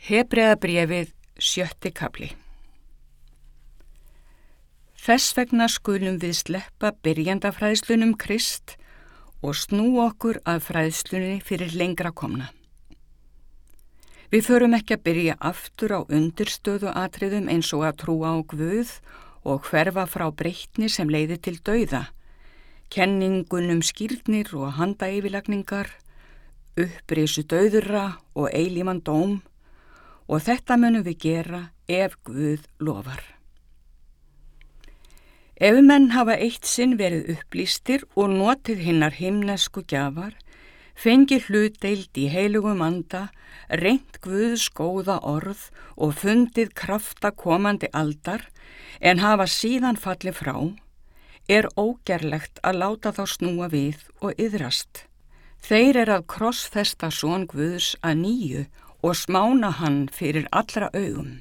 Hebreabréfið 7. kafli. Þess vegna skulum við sleppa byrjandafræðslunum Krist og snúa okkur að fræðslunni fyrir lengra komna. Við förum ekki að byrja aftur á undirstöðu atriðum eins og að trúa á Guð og hverfa frá breytni sem leiðir til dauða, kenningunum skírnir og handayfirlagningar, upprisu dauðra og eilífan dóm, og þetta munum við gera ef Guð lofar. Ef menn hafa eitt sinn verið upplýstir og notið hinnar himnesku gjafar, fengið hlutdeild í heilugum anda, reynt Guðs góða orð og fundið krafta komandi aldar, en hafa síðan fallið frá, er ógerlegt að láta þá snúa við og iðrast. Þeir að krossfesta son Guðs að nýju og smána hann fyrir allra augum.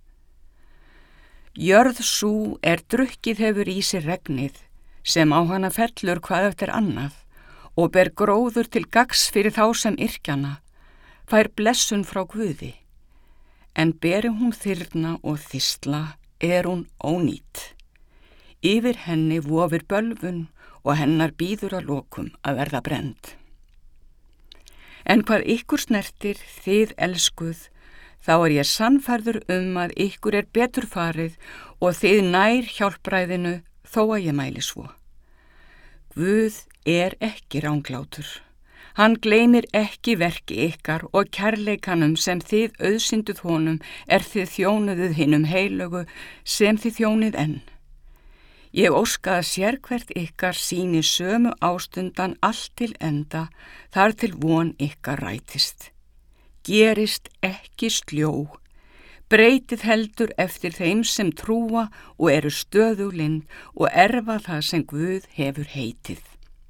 Jörð sú drukkið hefur í sér regnið, sem á hana fellur hvað eftir annað, og ber gróður til gagns fyrir þá sem yrkjana, fær blessun frá Guði. En beri hún þyrna og þistla, hún ónýt. Yfir henni vofir bölvun og hennar bíður að lokum að verða brennd. En hvað ykkur snertir, þið elskuð, þá ég sannfærður að ykkur betur farið og þið nær hjálpræðinu þó að ég mæli svo. Guð ekki ranglátur. Hann gleymir ekki verki ykkar og kærleikanum sem þið auðsynduð honum þið þjónuðuð hinum heilögu sem þið þjónið enn. Ég óska að sérhvert ykkar sýni sömu ástundan allt til enda, þar til von ykkar rætist. Gerist ekki sljó, breytið heldur eftir þeim sem trúa og eru stöðuglind og erfa það sem Guð hefur heitið.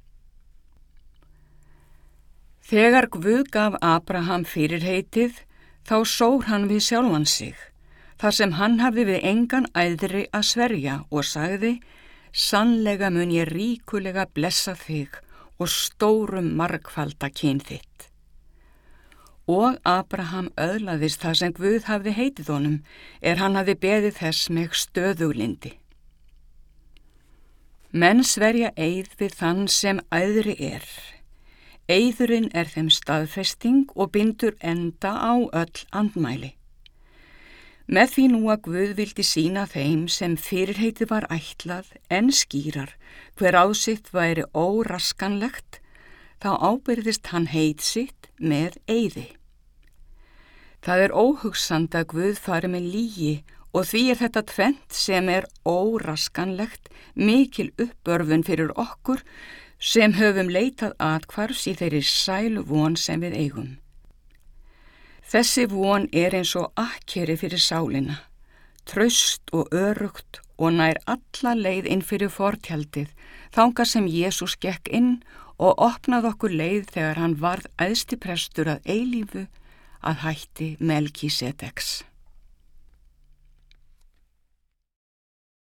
Þegar Guð gaf Abraham fyrirheitið, þá sór hann við sjálfan sig, þar sem hann hafði við engan æðri að sverja og sagði: Sannlega mun ég ríkulega blessa þig og stórum margfalda kyn þitt. Og Abraham öðlaðist það sem Guð hafði heitið honum, hann hafði beðið þess með stöðuglindi. Menn sverja eið við þann sem æðri Eiðurinn þeim staðfesting og bindur enda á öll andmæli. Með því nú að Guð vildi sýna þeim sem fyrirheitið var ætlað enn skýrar hver ásitt væri óraskanlegt, þá ábyrðist hann heit sitt með eiði. Það óhugsandi að Guð fari með lygi og því þetta tvennt sem óraskanlegt mikil uppörfun fyrir okkur sem höfum leitað athvarfs í þeirri sælu von sem við eigum. Þessi von eins og akkeri fyrir sálina, traust og örugt og nær alla leið inn fyrir fortjaldið, þangað sem Jesús gekk inn og opnaði okkur leið þegar hann varð æðsti prestur að eilífu að hætti Melkísedeks.